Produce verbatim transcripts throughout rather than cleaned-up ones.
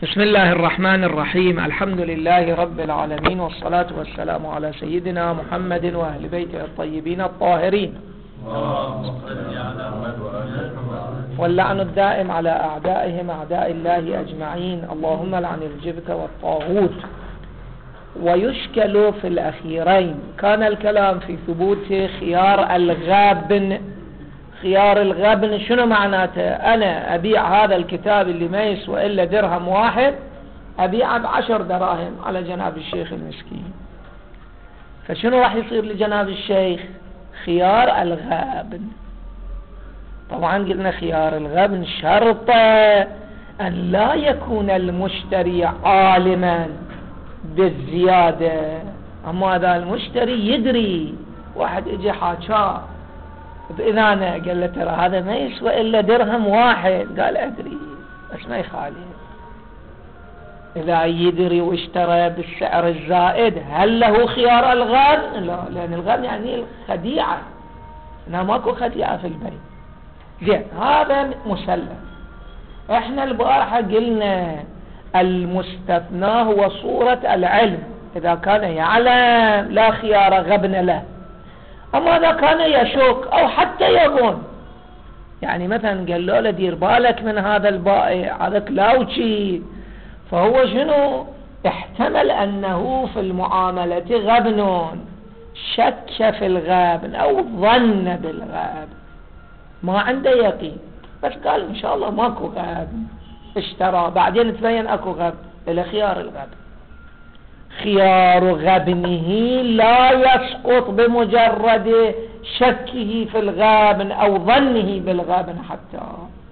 بسم الله الرحمن الرحيم. الحمد لله رب العالمين، والصلاة والسلام على سيدنا محمد وأهل بيته الطيبين الطاهرين، واللعن الدائم على أعدائهم أعداء الله أجمعين. اللهم لعن الجبت والطاغوت. ويشكل في الأخيرين. كان الكلام في ثبوت خيار الغابن. خيار الغبن شنو معناته؟ أنا أبيع هذا الكتاب اللي ما يسوى إلا درهم واحد، أبيعه بعشر دراهم على جناب الشيخ المسكين. فشنو راح يصير لجناب الشيخ؟ خيار الغبن. طبعا قلنا خيار الغبن شرط أن لا يكون المشتري عالما بالزيادة. أما هذا المشتري يدري، واحد اجي حاكاه إذا أنا قال له ترى هذا ما يسوى إلا درهم واحد، قال أدري بس ما يخالف. إذا يدري واشترى بالسعر الزائد هل له خيار الغبن؟ لا، لأن الغبن يعني الخديعة، هنا ماكو خديعة في البيع. زين، هذا مسلم. احنا البارحة قلنا المستثنى هو صورة العلم، إذا كان يعلم لا خيار غبن له. أما إذا كان يشك أو حتى يظن، يعني مثلا قال له دير بالك من هذا البائع، هذا كلاوتشي، فهو شنو؟ احتمل أنه في المعاملة غبن، شك في الغبن أو ظن بالغبن، ما عنده يقين، بس قال إن شاء الله ماكو غبن، اشترى، بعدين تبين أكو غبن، إلى خيار الغبن. خيار غبنه لا يسقط بمجرد شكه في الغابن أو ظنه بالغابن. حتى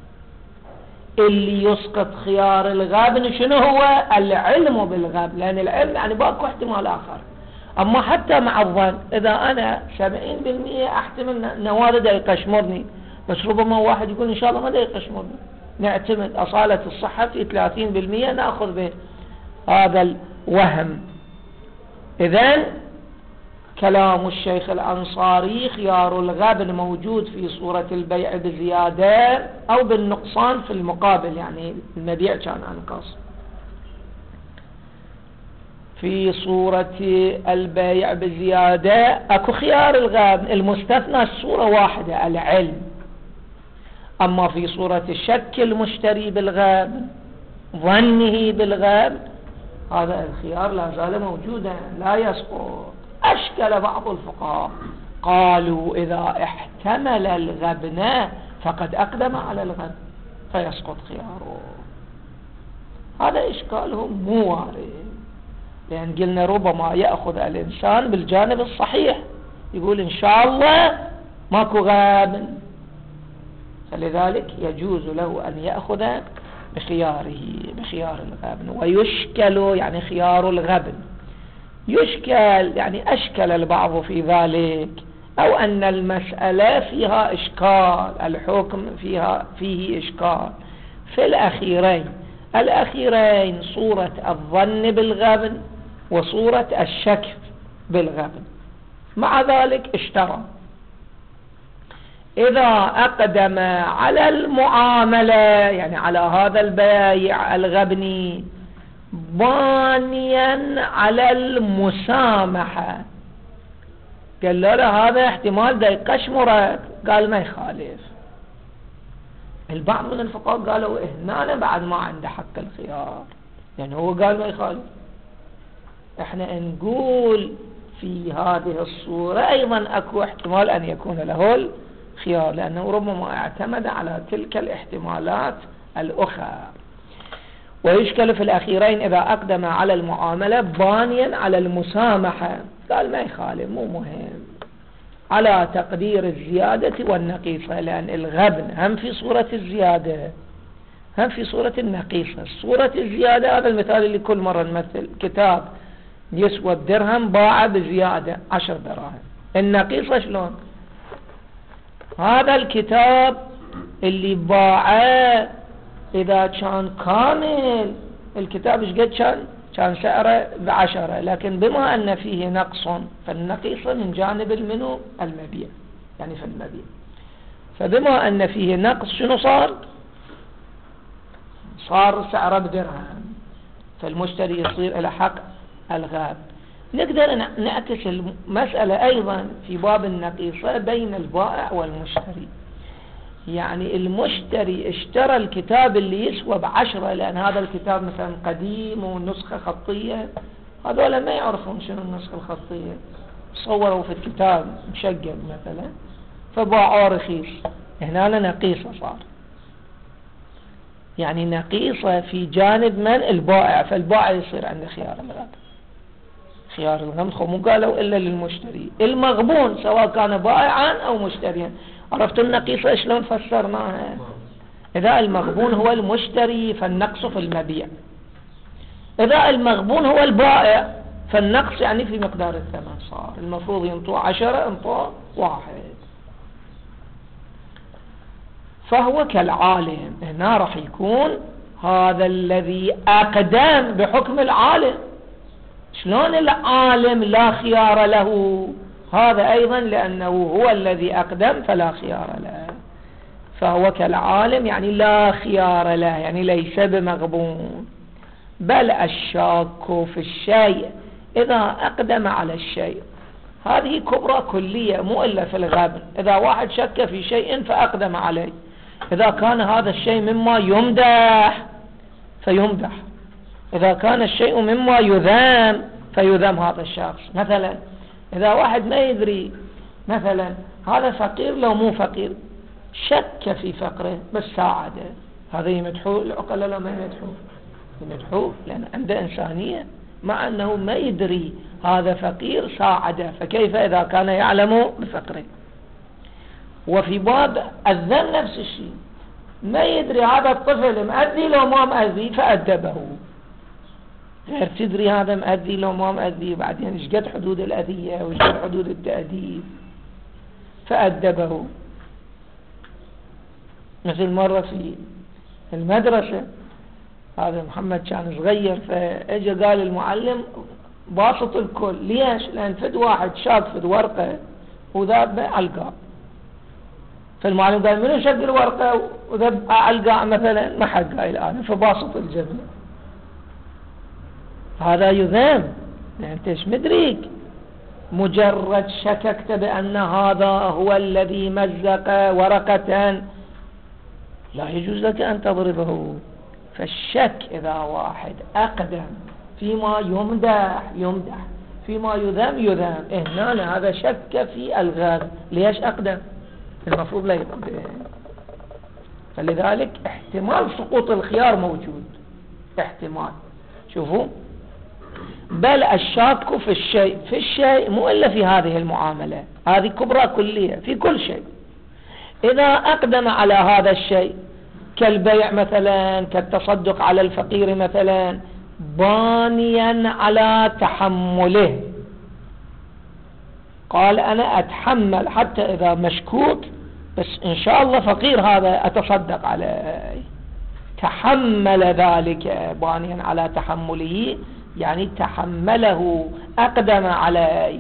اللي يسقط خيار الغابن شنو هو؟ العلم بالغابن، لأن العلم يعني باكو احتمال آخر. أما حتى مع الظن، إذا أنا سبعين بالمئة احتمل نوارد يقشمرني، بس ربما واحد يقول إن شاء الله ما دا يقشمرني، نعتمد أصالة الصحة في ثلاثين بالمئة، نأخذ بهذا الوهم. إذن كلام الشيخ الأنصاري خيار الغبن موجود في صورة البيع بزيادة أو بالنقصان في المقابل، يعني المبيع كان أنقص. في صورة البيع بزيادة أكو خيار الغبن، المستثنى الصورة واحدة العلم. أما في صورة الشك المشتري بالغبن، ظنه بالغبن، هذا الخيار لا زال موجودا لا يسقط. أشكل بعض الفقهاء، قالوا إذا احتمل الغبن فقد أقدم على الغبن فيسقط خياره. هذا إشكالهم مو وارد، لأن قلنا ربما يأخذ الإنسان بالجانب الصحيح، يقول إن شاء الله ماكو غبن، فلذلك يجوز له أن يأخذ بخياره بخيار الغبن. ويشكل يعني خيار الغبن يشكل يعني أشكل البعض في ذلك، أو أن المسألة فيها إشكال، الحكم فيها فيه إشكال في الأخيرين. الأخيرين صورة الظن بالغبن وصورة الشك بالغبن. مع ذلك اشترى، إذا أقدم على المعاملة يعني على هذا البيع الغبني بانيا على المسامحة، قال له هذا احتمال دا يقشمرك، قال ما يخالف. البعض من الفقهاء قالوا هنا بعد ما عنده حق الخيار، يعني هو قال ما يخالف. احنا نقول في هذه الصورة أيضا أكو احتمال أن يكون له خيار، لأنه ربما اعتمد على تلك الاحتمالات الأخرى. ويشكل في الأخيرين إذا أقدم على المعاملة بانيا على المسامحة، قال ما يخالف، مو مهم، على تقدير الزيادة والنقيصة، لأن الغبن هم في صورة الزيادة هم في صورة النقيصة. صورة الزيادة هذا المثال اللي كل مرة نمثل، كتاب يسوى الدرهم باع بزيادة عشر دراهم. النقيصة شلون؟ هذا الكتاب اللي باعه إذا كان كامل، الكتاب ايش قد كان؟ كان سعره بعشرة، لكن بما أن فيه نقص، فالنقيصة من جانب المنو المبيع، يعني في المبيع. فبما أن فيه نقص شنو صار؟ صار سعره بدرهم، فالمشتري يصير إلى حق الغاب. نقدر نعكس المسألة أيضا في باب النقيصة بين البائع والمشتري. يعني المشتري اشترى الكتاب اللي يسوى بعشرة، لأن هذا الكتاب مثلا قديم ونسخة خطية، هذولا ما يعرفون شنو النسخة الخطية، صوروا في الكتاب مشقق مثلا فباعوا رخيص. هنا نقيصة صار، يعني نقيصة في جانب من البائع، فالبائع يصير عنده خيار الغد. خيار الغمض مو قالوا إلا للمشتري المغبون سواء كان بائعا أو مشتريا. عرفتوا النقيصة شلون فسرناها؟ إذا المغبون هو المشتري فالنقص في المبيع، إذا المغبون هو البائع فالنقص يعني في مقدار الثمن. صار المفروض ينطوا عشرة انطوا واحد. فهو كالعالم، هنا راح يكون هذا الذي أقدم بحكم العالم. شلون العالم لا خيار له؟ هذا أيضا لأنه هو الذي أقدم فلا خيار له. فهو كالعالم يعني لا خيار له، يعني ليس بمغبون. بل الشاك في الشيء إذا أقدم على الشيء، هذه كبرى كلية مو إلا في الغبن. إذا واحد شك في شيء فأقدم عليه، إذا كان هذا الشيء مما يمدح فيمدح، إذا كان الشيء مما يذم فيذم هذا الشخص. مثلا إذا واحد ما يدري مثلا هذا فقير لو مو فقير، شك في فقره بس ساعده، هذا يمدحوه العقلاء لو ما يمدحوه؟ يمدحوه لأن عنده إنسانية، مع أنه ما يدري هذا فقير ساعده، فكيف إذا كان يعلم بفقره؟ وفي باب الذم نفس الشيء، ما يدري هذا الطفل مأذي لو ما مأذي فأدبه، غير تدري هذا مأذي لو ما مأذي، بعدين ايش قد حدود الأذية وايش قد حدود التأديب فأدبه. مثل مرة في المدرسة، هذا محمد كان صغير فاجى قال المعلم باسط الكل. ليش؟ لأن فد واحد شاك فد ورقة وذاب علقاء، فالمعلم قال منو شق الورقة وذب علقاء مثلا؟ ما حد قايل أنا، فباسط الجميع. هذا يذم، يعني انت ايش مدريك؟ مجرد شككت بأن هذا هو الذي مزق ورقة لا يجوز لك أن تضربه. فالشك إذا واحد أقدم فيما يمدح يمدح، فيما يذم يذم، هنا هذا شك في الغاز. ليش أقدم؟ المفروض لا يقدم. فلذلك احتمال سقوط الخيار موجود، احتمال. شوفوا، بل الشاك في الشيء، في الشيء مو إلا في هذه المعاملة، هذه كبرى كلية في كل شيء. إذا أقدم على هذا الشيء كالبيع مثلا، كالتصدق على الفقير مثلا، بانيا على تحمله، قال أنا أتحمل حتى إذا مشكوك بس إن شاء الله فقير هذا أتصدق عليه، تحمل ذلك بانيا على تحمله، يعني تحمله أقدم عليه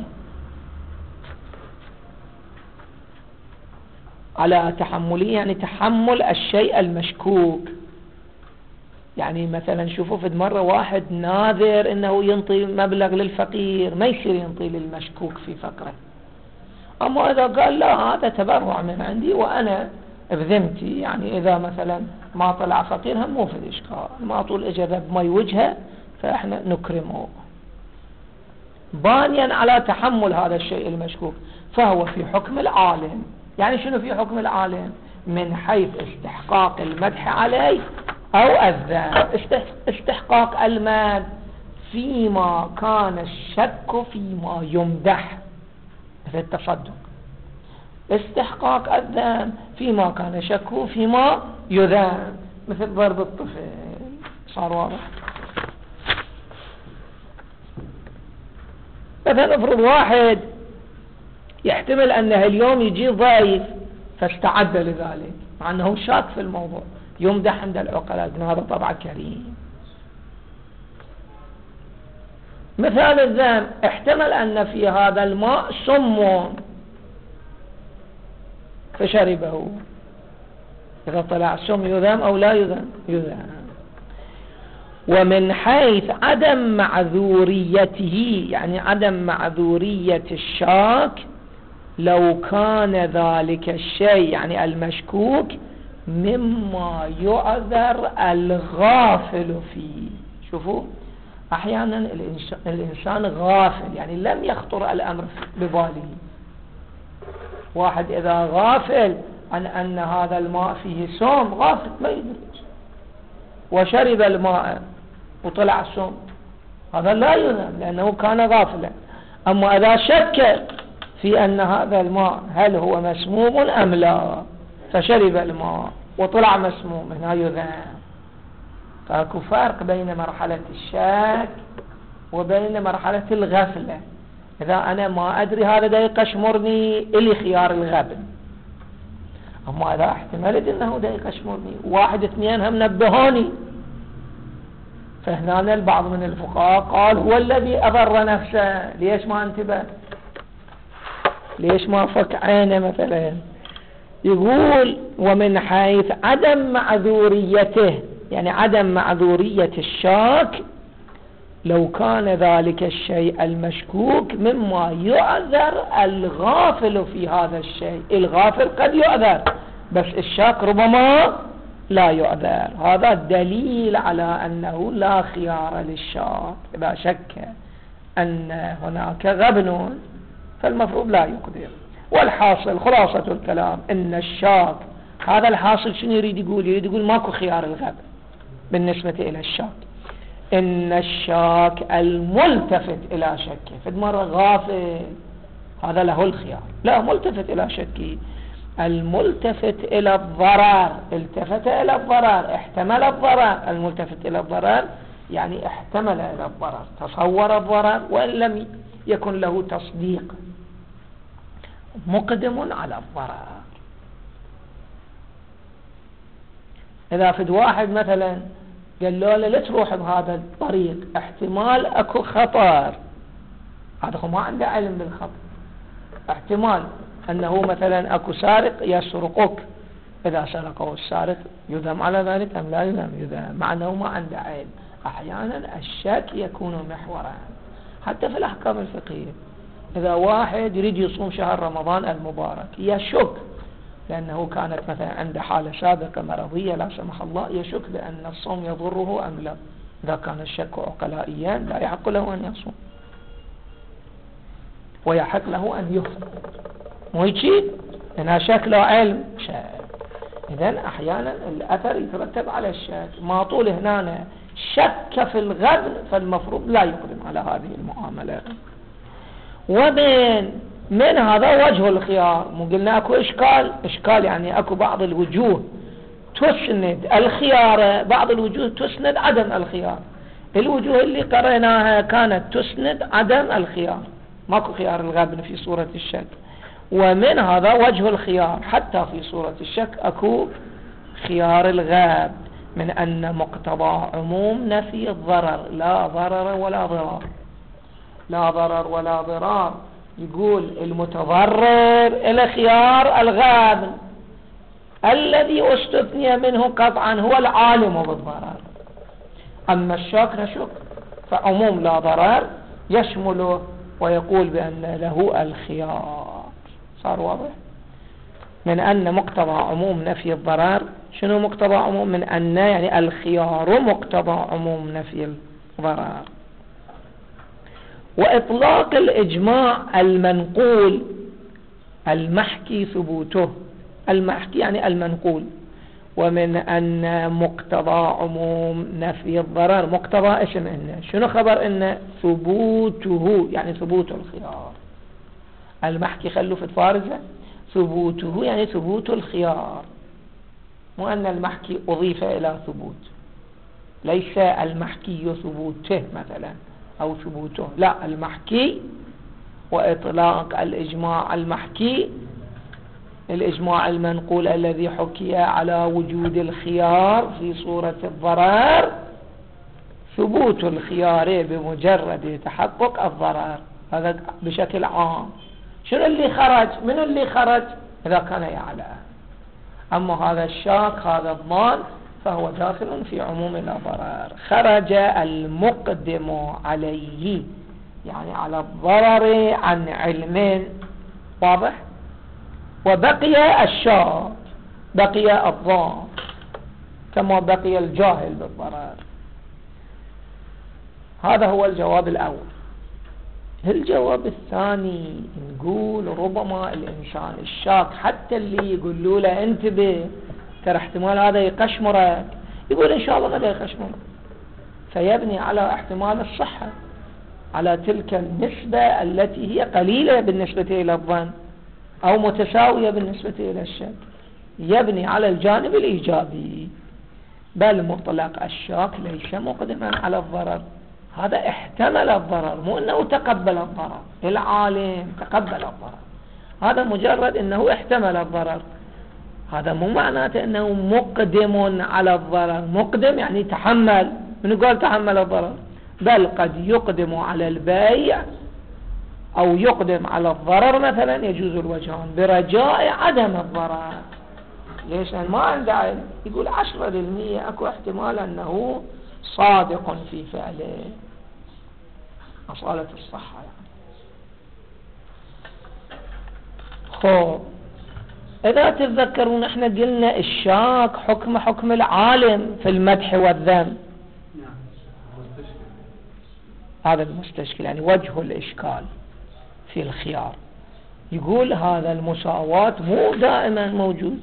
على تحمله، يعني تحمل الشيء المشكوك. يعني مثلا شوفوا في مرة واحد ناذر انه ينطي مبلغ للفقير، ما يصير ينطي للمشكوك في فقره. اما اذا قال لا هذا تبرع من عندي وانا بذمتي، يعني اذا مثلا ما طلع فقير هم مو في الاشكال، ما طول اجابه بما وجهه فاحنا نكرمه، بانيا على تحمل هذا الشيء المشكوك. فهو في حكم العالم. يعني شنو في حكم العالم؟ من حيث استحقاق المدح عليه أو الذم. استحقاق المدح فيما كان الشك فيما يمدح مثل التصدق، استحقاق الذم فيما كان شك فيما يذم مثل ضرب الطفل. صار واضح؟ مثلا افرض واحد يحتمل أنه اليوم يجي ضيف فاستعد لذلك، مع أنه شاك في الموضوع، يمدح عند العقلاء أن هذا طبع كريم. مثال الذم، احتمل أن في هذا الماء سم فشربه، إذا طلع سم يذم أو لا يذم؟ يذم. ومن حيث عدم معذوريته يعني عدم معذورية الشاك لو كان ذلك الشيء يعني المشكوك مما يعذر الغافل فيه. شوفوا أحيانا الإنسان غافل يعني لم يخطر الأمر بباله. واحد إذا غافل عن أن هذا الماء فيه سم غافل ما يدري وشرب الماء وطلع السم هذا لا يذم لأنه كان غافلا. أما إذا شك في أن هذا الماء هل هو مسموم أم لا فشرب الماء وطلع مسموم هنا يذم. فاكو فرق بين مرحلة الشك وبين مرحلة الغفلة. إذا أنا ما أدري هذا دا يقشمرني إلي خيار الغبن. أما إذا احتملت أنه دا يقشمرني واحد اثنين هم نبهوني فهنا البعض من الفقهاء قال هو الذي أضر نفسه ليش ما انتبه ليش ما فك عينه مثلا. يقول ومن حيث عدم معذوريته يعني عدم معذورية الشاك لو كان ذلك الشيء المشكوك مما يعذر الغافل في هذا الشيء. الغافل قد يعذر بس الشاك ربما لا يعذر. هذا دليل على أنه لا خيار للشاك. إذا شك أن هناك غبن فالمفروض لا يقدر. والحاصل خلاصة الكلام إن الشاك هذا الحاصل شنو يريد يقول يريد يقول ماكو خيار الغبن بالنسبة إلى الشاك. إن الشاك الملتفت إلى شكه فد مرة غافل هذا له الخيار لا ملتفت إلى شكه. الملتفت إلى الضرر التفت إلى الضرر احتمل الضرر. الملتفت إلى الضرر يعني احتمل إلى الضرر تصور الضرر وإن لم يكن له تصديق مقدم على الضرر. إذا فد واحد مثلا قال له لا تروح بهذا الطريق احتمال اكو خطر هذا هو ما عنده علم بالخطر. احتمال انه مثلا اكو سارق يسرقك اذا سرقه السارق يذم على ذلك ام لا يذم يذم مع انه ما عنده علم. احيانا الشك يكون محورا حتى في الاحكام الفقهية. اذا واحد يريد يصوم شهر رمضان المبارك يشك لأنه كانت مثلا عنده حالة سابقة مرضية لا سمح الله يشك بأن الصوم يضره أم لا. إذا كان الشك عقلائيا لا يحق له أن يصوم ويحق له أن يفطر مو هيك هنا شك لا علم شك. إذن أحيانا الأثر يترتب على الشك. ما طول هنا شك في الغبن فالمفروض لا يقدم على هذه المعاملة. وبين من هذا وجه الخيار. مو قلنا اكو اشكال اشكال يعني اكو بعض الوجوه تسند الخيار بعض الوجوه تسند عدم الخيار. الوجوه اللي قرأناها كانت تسند عدم الخيار ماكو خيار الغبن في صورة الشك. ومن هذا وجه الخيار حتى في صورة الشك اكو خيار الغاب من ان مقتضى عموم نفي الضرر لا ضرر ولا ضرار لا ضرر ولا ضرار. يقول المتضرر إلى خيار الغابن الذي استثني منه قطعا هو العالم بالضرر. أما الشاك نشك فعموم لا ضرر يشمله ويقول بأن له الخيار. صار واضح من أن مقتضى عموم نفي الضرر. شنو مقتضى عموم؟ من أن يعني الخيار مقتضى عموم نفي الضرر. وإطلاق الإجماع المنقول المحكي ثبوته. المحكي يعني المنقول. ومن أن مقتضى عموم نفي الضرر مقتضى اسم إنه شنو خبر إنه ثبوته يعني ثبوت الخيار. المحكي خلوا في الفارزة ثبوته يعني ثبوت الخيار مو أن المحكي أضيف إلى ثبوت. ليس المحكي ثبوته مثلا أو ثبوته لا المحكي. وإطلاق الإجماع المحكي الإجماع المنقول الذي حكي على وجود الخيار في صورة الضرر ثبوت الخيار بمجرد تحقق الضرر. هذا بشكل عام. شنو اللي خرج من اللي خرج إذا كان يعلم. أما هذا الشاك هذا الضال فهو داخل في عموم لا ضرر. خرج المقدم عليه يعني على الضرر عن علم، واضح، وبقي الشاك، بقي الضار كما بقي الجاهل بالضرر. هذا هو الجواب الأول. الجواب الثاني نقول ربما الإنسان الشاك حتى اللي يقولوا له انتبه ترى احتمال هذا يقشمرك، يقول إن شاء الله ما يقشمرك، فيبني على احتمال الصحة، على تلك النسبة التي هي قليلة بالنسبة إلى الظن أو متساوية بالنسبة إلى الشك، يبني على الجانب الإيجابي. بل مطلق الشاك ليس مقدما على الضرر، هذا احتمل الضرر، مو أنه تقبل الضرر. العالم تقبل الضرر، هذا مجرد أنه احتمل الضرر، هذا مو معناته أنه مقدم على الضرر. مقدم يعني تحمل، من قال تحمل الضرر؟ بل قد يقدم على البيع أو يقدم على الضرر مثلا، يجوز الوجهان برجاء عدم الضرر. ليش؟ ما عنده علم، يقول عشرة بالمية أكو احتمال أنه صادق في فعله، أصالة الصحة يعني. خب إذا تتذكرون احنا قلنا الشاك حكم حكم العالم في المدح والذم، هذا المستشكل يعني وجه الإشكال في الخيار. يقول هذا المساواة مو دائما موجود،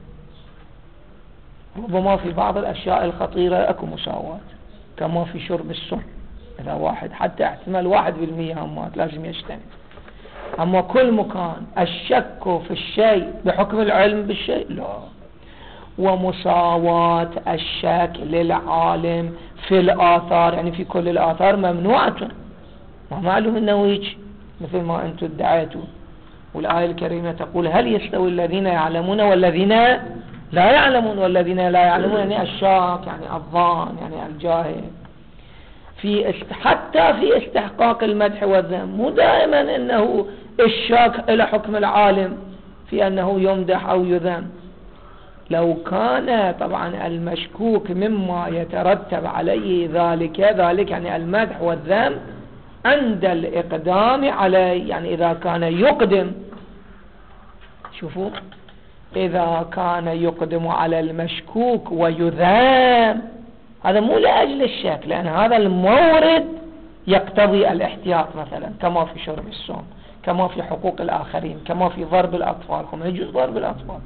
ربما في بعض الأشياء الخطيرة أكو مساواة، كما في شرب السم، إذا واحد حتى احتمال واحد بالمية همات لازم يجتنب. أما كل مكان الشك في الشيء بحكم العلم بالشيء لا. ومساواة الشك للعالم في الآثار يعني في كل الآثار ممنوعة، ما معلوم أنه يجي مثل ما أنتم ادعيتوا. والآية الكريمة تقول هل يستوي الذين يعلمون والذين لا يعلمون؟ والذين لا يعلمون يعني الشاك يعني الظان يعني الجاهل. في است... حتى في استحقاق المدح والذم مو دائما أنه الشاك إلى حكم العالم في أنه يمدح أو يذم. لو كان طبعا المشكوك مما يترتب عليه ذلك ذلك يعني المدح والذم عند الإقدام عليه، يعني إذا كان يقدم، شوفوا إذا كان يقدم على المشكوك ويذم، هذا مو لأجل الشك، لأن هذا المورد يقتضي الاحتياط مثلا، كما في شرب السم، كما في حقوق الآخرين، كما في ضرب الأطفال، كما يجوز ضرب الأطفال.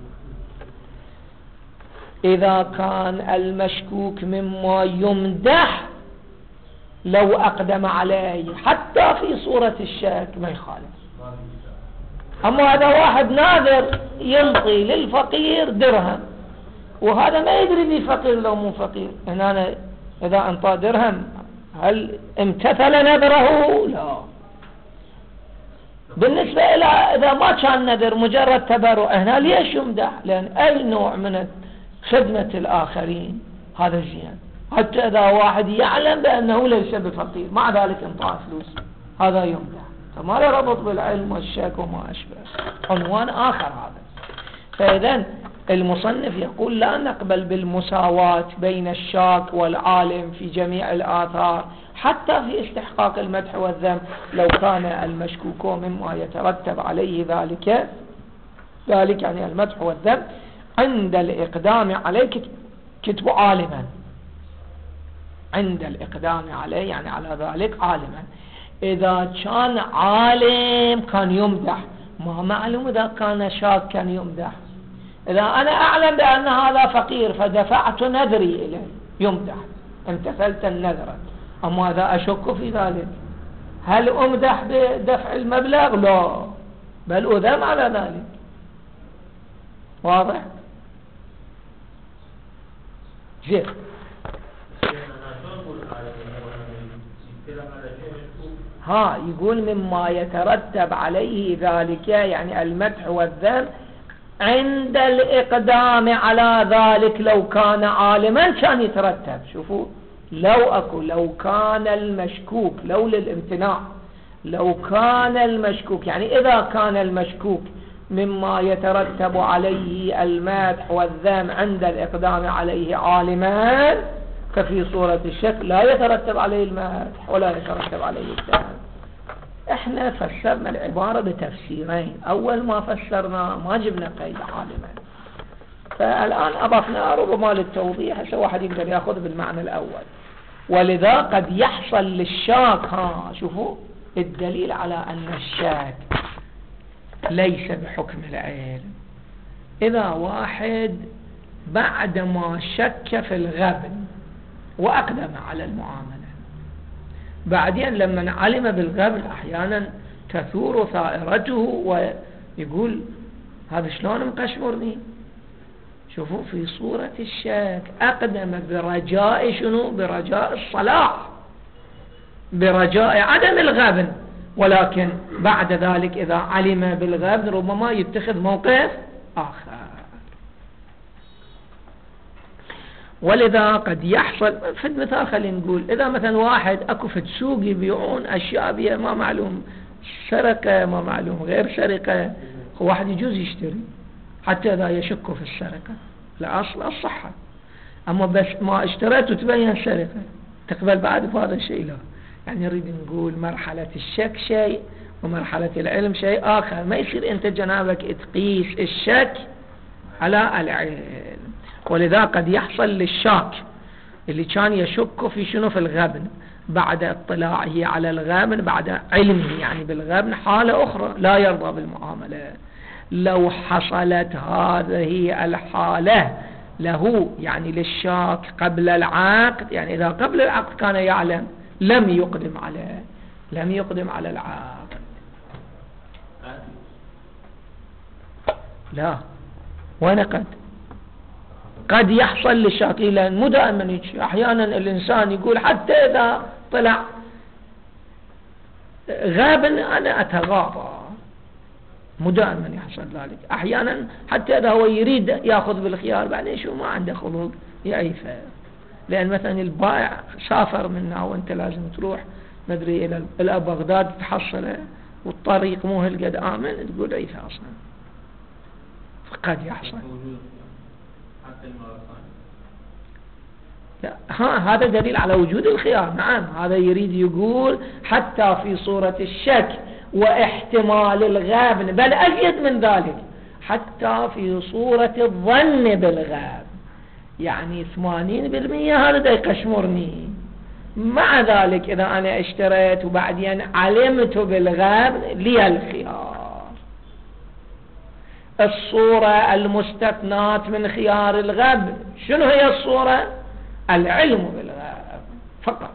إذا كان المشكوك مما يمدح لو أقدم عليه حتى في صورة الشك ما يخالف. أما هذا واحد ناذر ينطي للفقير درهم، وهذا ما يدري لي فقير لو مو فقير، إن أنا إذا أنطى درهم هل امتثل نذره؟ لا. بالنسبة إلى إذا ما كان نذر مجرد تبرع، هنا ليش يمدح؟ لأن أي نوع من خدمة الآخرين هذا زين، حتى إذا واحد يعلم بأنه ليس بفقير مع ذلك انطاه فلوس، هذا يمدح. فما له ربط بالعلم والشك وما أشبه، عنوان آخر هذا. فإذن المصنف يقول لا نقبل بالمساواة بين الشاك والعالم في جميع الآثار، حتى في استحقاق المدح والذم لو كان المشكوك مما يترتب عليه ذلك ذلك يعني المدح والذم عند الإقدام عليه كتب عالما، عند الإقدام عليه يعني على ذلك عالما. إذا كان عالم كان يمدح، ما معلوم إذا كان شاك كان يمدح. إذا أنا أعلم بأن هذا فقير فدفعت نذري إليه يمدح، امتثلت النذر. أما إذا أشك في ذلك هل أمدح بدفع المبلغ؟ لا، بل أذم على ذلك. واضح؟ زين. ها يقول مما يترتب عليه ذلك يعني المدح والذم عند الإقدام على ذلك لو كان عالما كان يترتب. شوفوا لو أكو لو كان المشكوك، لو للامتناع، لو كان المشكوك يعني إذا كان المشكوك مما يترتب عليه المدح والذم عند الإقدام عليه عالما، ففي صورة الشك لا يترتب عليه المدح ولا يترتب عليه الذم. احنا فسرنا العبارة بتفسيرين، أول ما فسرنا ما جبنا قيد عالما، فالآن أضفنا ربما للتوضيح هسه واحد يقدر يأخذ بالمعنى الأول. ولذا قد يحصل للشاك، ها شوفوا الدليل على أن الشاك ليس بحكم العلم. إذا واحد بعدما شك في الغبن وأقدم على المعاملة، بعدين لما علم بالغبن أحيانا تثور ثائرته ويقول هذا شلون مقشمرني. شوفوا في صورة الشك أقدم برجاء شنو؟ برجاء الصلاح، برجاء عدم الغبن، ولكن بعد ذلك إذا علم بالغبن ربما يتخذ موقف آخر. ولذا قد يحصل في المثال، خلينا نقول إذا مثلا واحد أكو في سوق يبيعون أشياء بها ما معلوم سرقة ما معلوم غير سرقة، هو واحد يجوز يشتري حتى إذا يشك في السرقة، الأصل الصحة. أما بس ما اشتريت وتبين سرقة تقبل بعد هذا الشيء؟ لا. يعني نريد نقول مرحلة الشك شيء ومرحلة العلم شيء آخر. ما يصير أنت جنابك تقيس الشك على العلم. ولذا قد يحصل للشاك اللي كان يشك في شنو؟ في الغبن، بعد اطلاعه على الغبن، بعد علمه يعني بالغبن، حالة أخرى لا يرضى بالمعاملة. لو حصلت هذه الحالة له يعني للشاك قبل العقد، يعني إذا قبل العقد كان يعلم لم يقدم عليه، لم يقدم على العقد. لا، وين قد قد يحصل للشاك، لأن مو دائما أحيانا الإنسان يقول حتى إذا طلع غابن أنا أتغاضى، مو دائما يحصل ذلك. أحيانا حتى إذا هو يريد يأخذ بالخيار بعدين شو ما عنده خلق يعيفه، لأن مثلا البائع سافر منا وأنت لازم تروح مدري إلى إلى بغداد تحصله والطريق مو هالقد آمن، تقول عيفه أصلا. فقد يحصل. لا، ها هذا دليل على وجود الخيار. نعم، هذا يريد يقول حتى في صورة الشك واحتمال الغبن، بل أزيد من ذلك حتى في صورة الظن بالغبن، يعني ثمانين بالمئة هذا دا يقشمرني. مع ذلك إذا أنا اشتريت وبعدين علمت بالغبن لي الخيار. الصورة المستثنات من خيار الغبن شنو هي الصورة؟ العلم بالغيب فقط.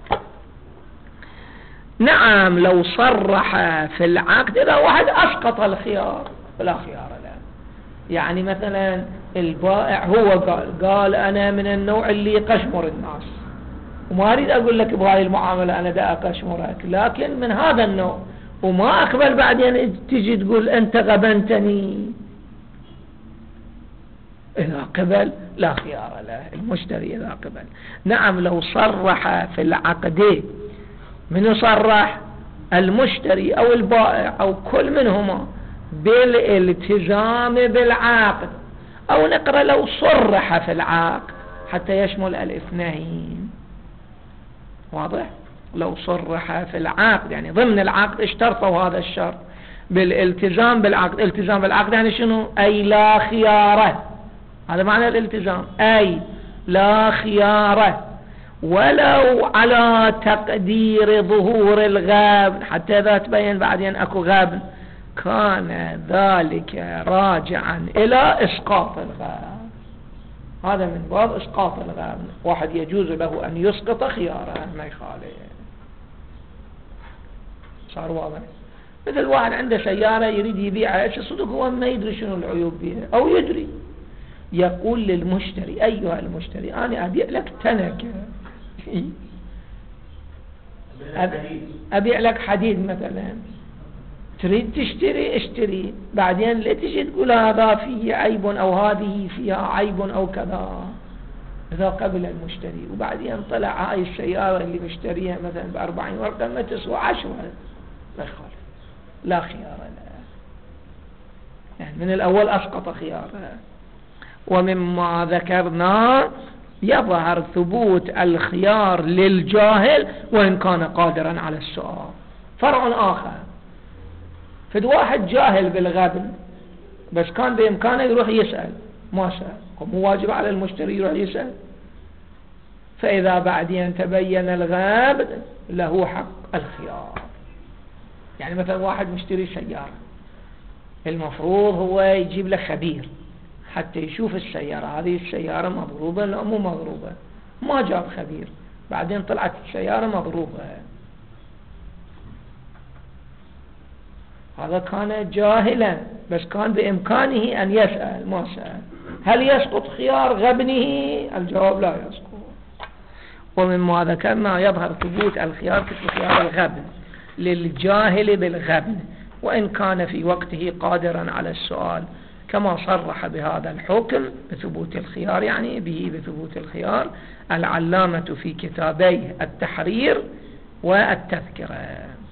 نعم، لو صرح في العقد إذا واحد أسقط الخيار فلا خيار له. يعني مثلا البائع هو قال قال أنا من النوع اللي يقشمر الناس، وما أريد أقول لك بهاي المعاملة أنا دا أقشمرك، لكن من هذا النوع، وما أقبل بعدين تجي تقول أنت غبنتني. إذا قبل لا خيار له المشتري إذا قبل. نعم، لو صرح في العقد، من يصرح؟ المشتري أو البائع أو كل منهما بالالتزام بالعقد، أو نقرأ لو صرح في العقد حتى يشمل الاثنين. واضح؟ لو صرح في العقد يعني ضمن العقد اشترطوا هذا الشرط بالالتزام بالعقد. التزام بالعقد يعني شنو؟ أي لا خياره، هذا معنى الالتزام، أي لا خياره، ولو على تقدير ظهور الغبن، حتى إذا تبين بعدين أكو غبن كان ذلك راجعا إلى إسقاط الغبن. هذا من باب إسقاط الغبن، واحد يجوز له أن يسقط خياره ما يخالف. صار واضح؟ مثل واحد عنده سيارة يريد يبيعها، صدق هو ما يدري شنو العيوب بها أو يدري، يقول للمشتري أيها المشتري أنا أبيع لك تنكة، أبيع لك حديد مثلا، تريد تشتري اشتري، بعدين لا تجي تقول هذا فيه عيب أو هذه فيها عيب أو كذا. إذا قبل المشتري وبعدين طلع هاي السيارة اللي مشتريها مثلا بأربعين ورقة ما تسوى عشرة، لا خالف، لا خيار له. يعني من الأول أسقط خياره. ومما ذكرنا يظهر ثبوت الخيار للجاهل وإن كان قادرا على السؤال. فرع آخر، فد واحد جاهل بالغبن بس كان بإمكانه يروح يسأل، ما سأل، مو واجب على المشتري يروح يسأل. فإذا بعدين تبين الغبن له حق الخيار. يعني مثلا واحد مشتري سيارة، المفروض هو يجيب له خبير حتى يشوف السيارة، هذه السيارة مضروبة لا مو مضروبة. ما جاب خبير، بعدين طلعت السيارة مضروبة. هذا كان جاهلا بس كان بإمكانه أن يسأل، ما سأل. هل يسقط خيار غبنه؟ الجواب لا يسقط. ومما ذكرنا يظهر ثبوت الخيار في خيار الغبن للجاهل بالغبن وإن كان في وقته قادرا على السؤال، كما صرح بهذا الحكم بثبوت الخيار، يعني به بثبوت الخيار العلامة في كتابيه التحرير والتذكرة.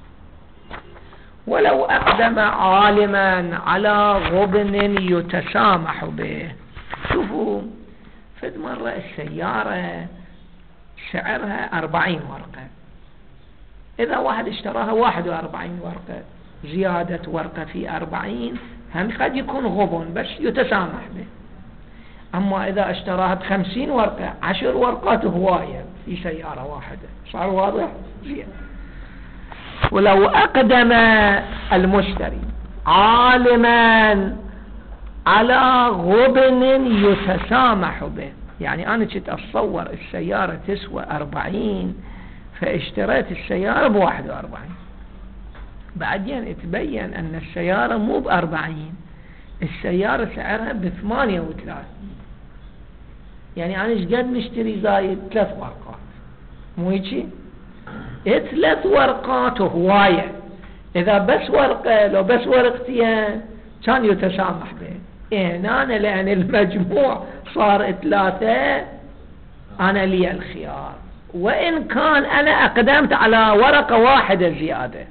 ولو أقدم عالما على غبن يتسامح به. شوفوا، فد مرة السيارة سعرها أربعين ورقة، إذا واحد اشتراها واحد وأربعين ورقة، زيادة ورقة في أربعين هم قد يكون غبن بس يتسامح به. أما إذا اشتراها بخمسين ورقة، عشر ورقات هواية في سيارة واحدة، صار واضح؟ زين. ولو أقدم المشتري عالما على غبن يتسامح به، يعني أنا كنت أتصور السيارة تسوى أربعين فاشتريت السيارة بواحد وأربعين، بعدين تبين أن السيارة مو بأربعين، السيارة سعرها بثمانية وثلاثين. يعني أنا شقد نشتري زايد ثلاث ورقات، مو هيجي؟ ثلاث ورقات هواية، إذا بس ورقة لو بس ورقتين كان يتسامح به. هنا أنا لأن المجموع صار ثلاثة أنا لي الخيار، وإن كان أنا أقدمت على ورقة واحدة زيادة،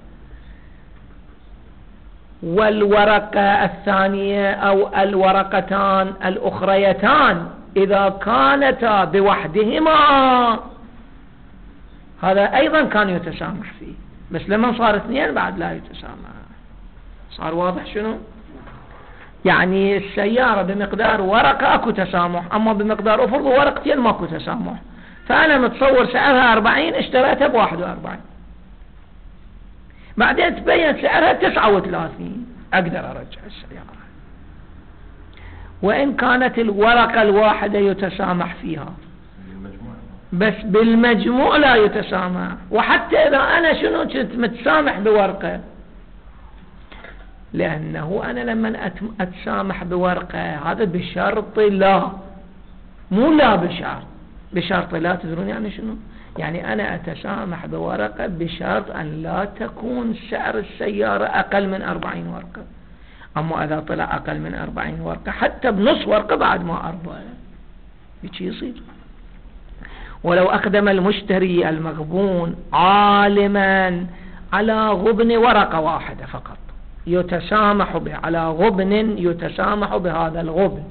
والورقة الثانية أو الورقتان الأخريتان إذا كانتا بوحدهما هذا أيضا كان يتسامح فيه، بس لما صار اثنين بعد لا يتسامح. صار واضح شنو؟ يعني السيارة بمقدار ورقة أكو تسامح، أما بمقدار أفرض ورقتين ماكو تسامح. فأنا متصور سعرها أربعين اشتريتها بواحد وأربعين، بعدين تبين سعرها تسعة وثلاثين، أقدر أرجع السيارة وإن كانت الورقة الواحدة يتسامح فيها، بس بالمجموع لا يتسامح. وحتى إذا أنا شنو كنت متسامح بورقة، لأنه أنا لما أتسامح بورقة هذا بشرط لا، مو لا بشرط، بشرط لا. تدرون يعني شنو؟ يعني أنا أتسامح بورقة بشرط أن لا تكون سعر السيارة أقل من أربعين ورقة. أما إذا طلع أقل من أربعين ورقة حتى بنص ورقة بعد ما أربعة بيش يصير. ولو أقدم المشتري المغبون عالما على غبن ورقة واحدة فقط يتسامح به، على غبن يتسامح بهذا الغبن،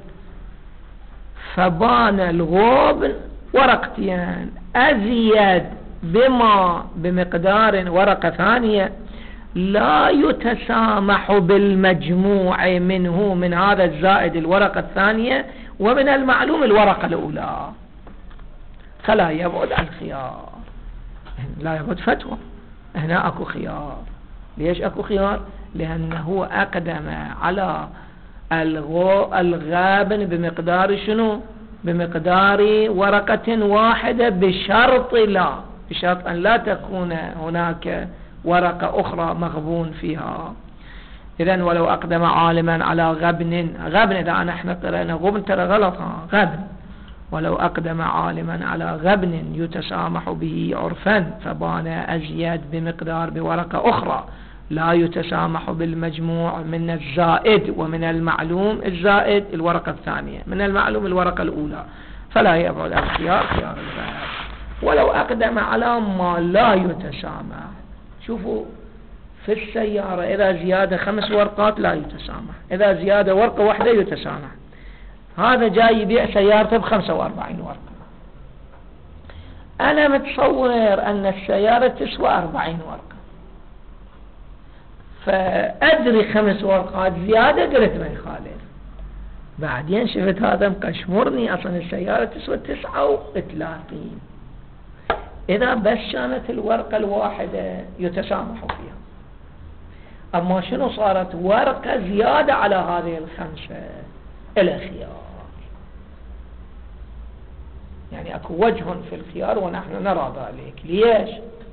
فبان الغبن ورقتين أزيد بما بمقدار ورقة ثانية لا يتسامح بالمجموع منه، من هذا الزائد الورقة الثانية ومن المعلوم الورقة الأولى، فلا يبعد الخيار. لا يبعد فتوى، هنا أكو خيار. ليش أكو خيار؟ لأنه أقدم على الغابن بمقدار شنو؟ بمقدار ورقة واحدة بشرط لا، بشرط أن لا تكون هناك ورقة أخرى مغبون فيها. إذن ولو أقدم عالما على غبن، غبن إذا نحن قرأنا غبن ترى غلط، غبن. ولو أقدم عالما على غبن يتسامح به عرفا فبان أزيد بمقدار بورقة أخرى لا يتسامح بالمجموع من الزائد، ومن المعلوم الزائد الورقة الثانية، من المعلوم الورقة الأولى، فلا يبعد الخيار خيار البائع. ولو أقدم على ما لا يتسامح، شوفوا في السيارة إذا زيادة خمس ورقات لا يتسامح، إذا زيادة ورقة واحدة يتسامح. هذا جاي يبيع سيارته بخمسة واربعين ورقة، أنا متصور أن السيارة تسوى أربعين ورقة، فأدري خمس ورقات زيادة قلت ما يخالف. بعدين شفت هذا مقشمرني، أصلا السيارة تسوى تسعة وثلاثين، إذا بس كانت الورقة الواحدة يتسامحوا فيها. أما شنو صارت ورقة زيادة على هذه الخمسة إلى خيار، يعني أكو وجه في الخيار ونحن نرى ذلك. ليش؟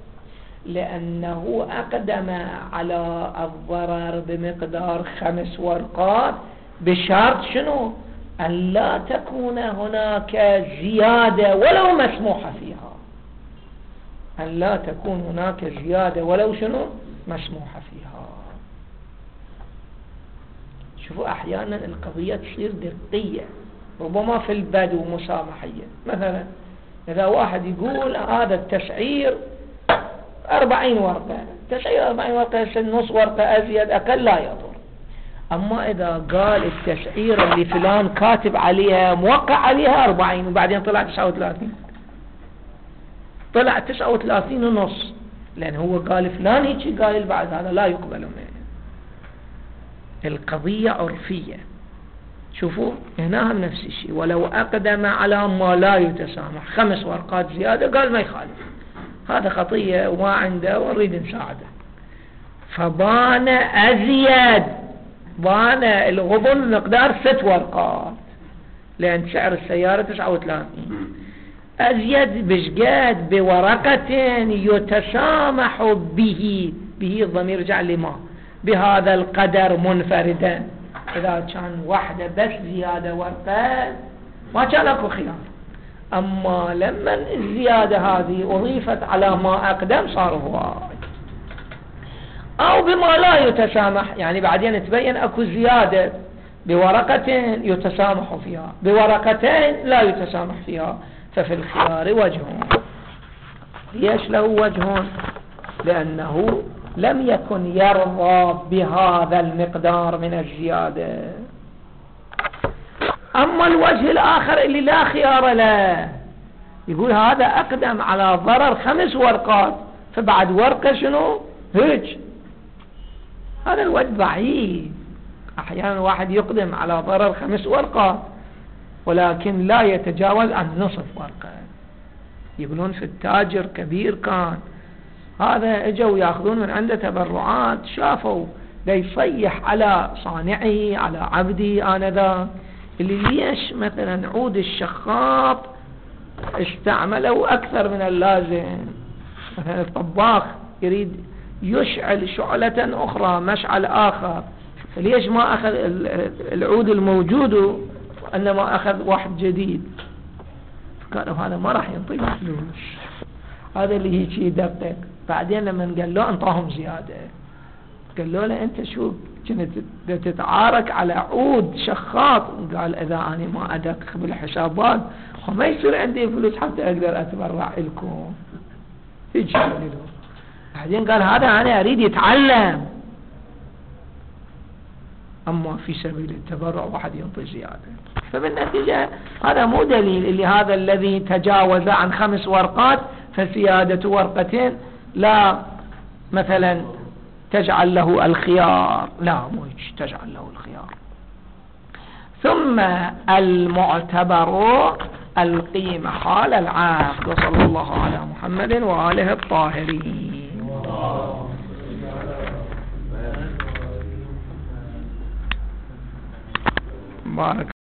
لأنه أقدم على الضرر بمقدار خمس ورقات بشرط شنو؟ أن لا تكون هناك زيادة ولو مسموحة فيها، أن لا تكون هناك زيادة ولو شنو؟ مسموحة فيها. شوفوا أحيانا القضية تصير دقية، ربما في البدو مسامحية. مثلا إذا واحد يقول هذا التسعير أربعين ورقة، تسعير أربعين ورقة نص ورقة أزيد أقل لا يضر. أما إذا قال التسعير اللي فلان كاتب عليها موقع عليها أربعين وبعدين طلع تسعة وثلاثين، طلع تسعة وثلاثين ونص، لأن هو قال فلان هيك قال بعد، هذا لا يقبل منه. القضية عرفية. شوفوا هنا هم نفس الشيء، ولو أقدم على ما لا يتسامح خمس ورقات زيادة قال ما يخالف، هذا خطية وما عنده ونريد نساعده، فبان أزيد، بان الغبن مقدار ست ورقات لأن سعر السيارة تسعة وثلاثين، أزيد بشقد بورقتين يتسامح به، به الضمير رجع لما بهذا القدر منفردا. إذا كان واحدة بس زيادة ورقة ما كان أكو خلاف، أما لما الزيادة هذه أضيفت على ما أقدم صار واحد. أو بما لا يتسامح، يعني بعدين تبين أكو زيادة بورقتين يتسامح فيها، بورقتين لا يتسامح فيها، ففي الخيار وجهون. ليش له وجهون؟ لأنه لم يكن يرضى بهذا المقدار من الزيادة. أما الوجه الآخر اللي لا خيار له، يقول هذا أقدم على ضرر خمس ورقات فبعد ورقة شنو هيك، هذا الوجه ضعيف. أحيانا واحد يقدم على ضرر خمس ورقات ولكن لا يتجاوز عن نصف ورقة. يقولون في التاجر كبير كان، هذا اجوا ياخذون من عنده تبرعات، شافوا ليصيح على صانعه على عبدي آنذاك اللي ليش مثلا عود الشخاط استعملوا أكثر من اللازم. مثلا الطباخ يريد يشعل شعلة أخرى مشعل آخر، فليش ما أخذ العود الموجود وإنما أخذ واحد جديد؟ فقالوا هذا ما راح ينطي فلوس، هذا اللي هيك يدقق. بعدين لما قال له انطاهم زيادة، قال له لا انت شو كنت تتعارك على عود شخاط؟ قال اذا انا ما ادقق بالحسابات وما يصير عندي فلوس حتى اقدر اتبرع لكم. هيك قال له. بعدين قال هذا انا اريد يتعلم، اما في سبيل التبرع واحد ينطي زيادة. فبالنتيجة هذا مو دليل اللي هذا الذي تجاوز عن خمس ورقات فزيادة ورقتين لا مثلا تجعل له الخيار، لا مو تجعل له الخيار. ثم المعتبر القيمة حال العقد. وصلى الله على محمد وآله الطاهرين. بارك